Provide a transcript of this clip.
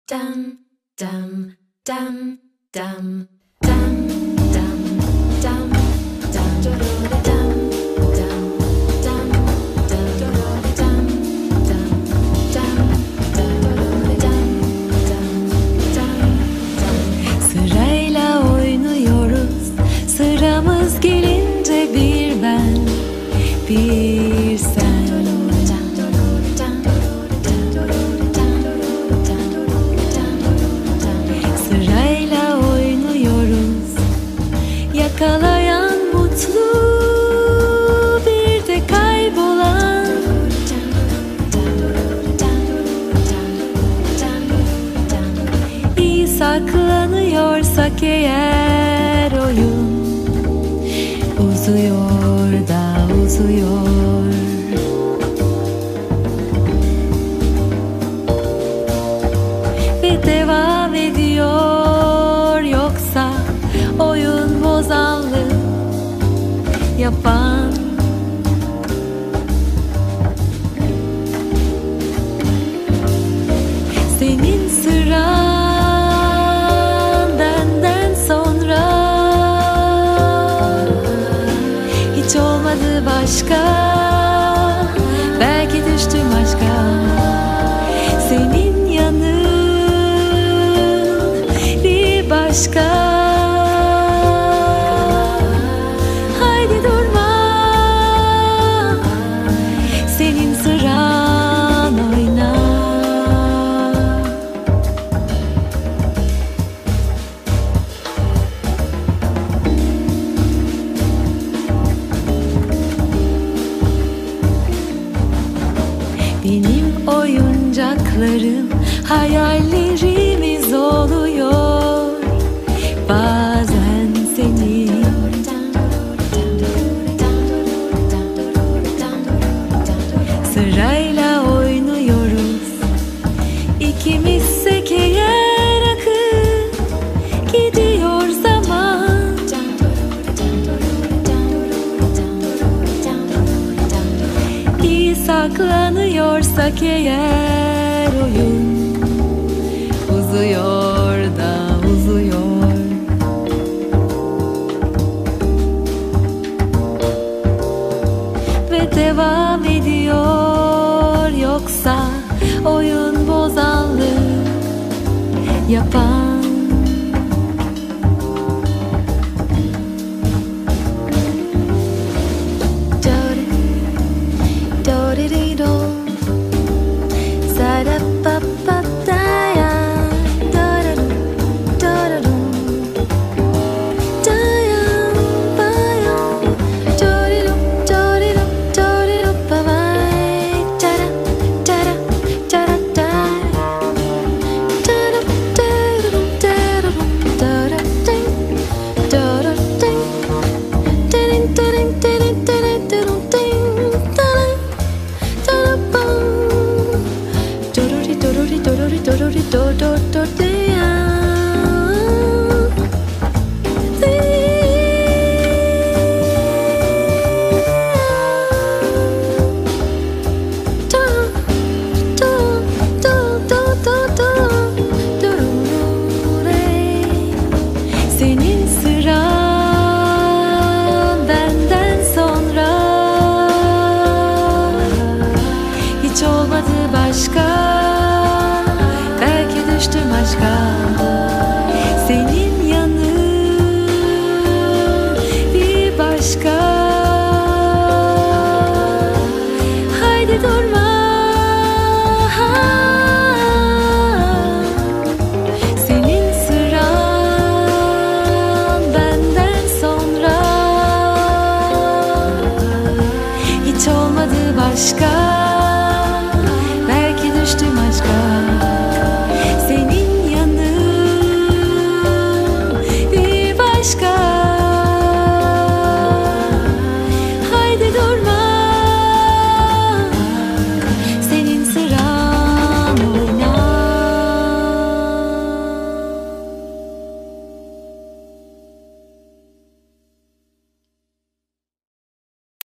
Dum dum dum dum dum dum dum dum dum dum dum Sırayla oynuyoruz, sıramız gelince bir ben, bir sen. Sırayla oynuyoruz, yakalayan mutlu, bir de kaybolan. İyi saklanıyorsak eğer oyun uzuyor da uzuyor. Ve devam ediyor, yoksa oyun bozanlık yapan. Senin sıran benden sonra, hiç olmadı başka, belki düştüm aşka. Senin yanın bir başka. Haydi durma, senin sıran, oyna. Benim oyuncaklarım hayallerimiz oluyor. Bazen senin, sırayla oynuyoruz. İkimizsek eğer akıp gidiyor zaman. İyi saklanıyorsak eğer oyun uzuyor da uzuyor. Ve devam ediyor, yoksa oyun bozanlık yapan. Senin sıran benden sonra, hiç olmadı başka, belki düştüm aşka.